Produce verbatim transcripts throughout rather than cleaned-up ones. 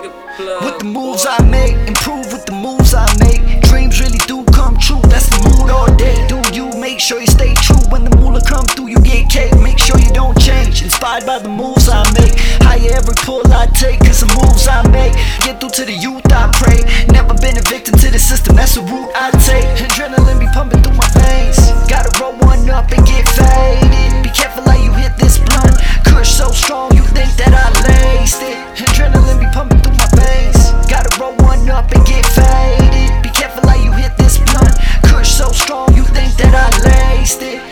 With the moves I make, improve with the moves I make. Dreams really do come true, that's the mood all day. Do you make sure you stay true? When the moolah come through, you get cake. Make sure you don't change, inspired by the moves I make. Higher every pull I take, cause the moves I make get through to the youth I pray. Never been a victim to the system, that's the route I take. Adrenaline be pumping through my veins. Gotta roll one up and get faded. Be careful how you hit this blunt. Kush so strong, you think that I laced it. Adrenaline be pumping through my veins. Gotta roll one up and get faded. Be careful how you hit this blunt. Kush so strong, you think that I laced it.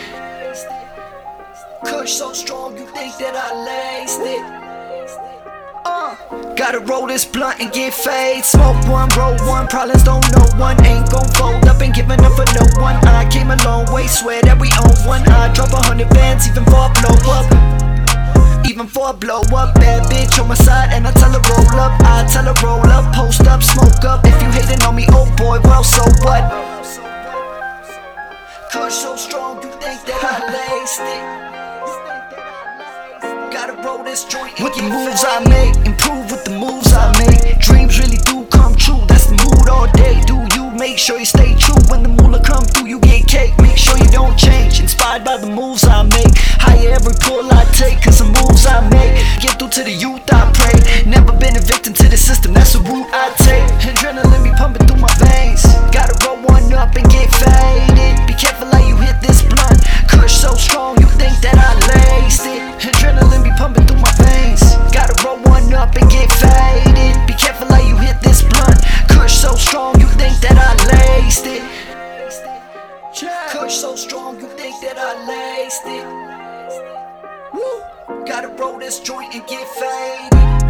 Kush so strong, you think that I laced it. Uh, gotta roll this blunt and get fade. Smoke one, roll one, problems don't know one. Ain't gon' fold up, ain't giving up for no one. I came a long way, swear that we own one. I drop a hundred bands even for a blow up. Even for a blow up, bad bitch on my side and I tell her roll up. I tell her roll up, post up, smoke up. If you hating on me, oh boy, well so what? Kush so strong, you think that I laced it. Gotta roll this joint with the moves I make, improve with the moves I make. Dreams really do come true, that's the mood all day. Do you make sure you stay true? When the moolah come through, you get cake. Make sure you don't change, inspired by the moves I make. Higher every pull I take, cause the moves I make get through to the youth I pray. Never been a victim to the system, that's the route I take. Adrenaline be pumping through my veins. Gotta roll one up and get faded. Be careful how you hit this blunt. Kush so strong, you think that I laced it. Adrenaline be pumping through my veins. Gotta roll one up and get faded. Be careful how you hit this blunt. Kush so strong, you think that I laced it. Kush so strong, you think that I laced it. Woo. Gotta roll this joint and get faded.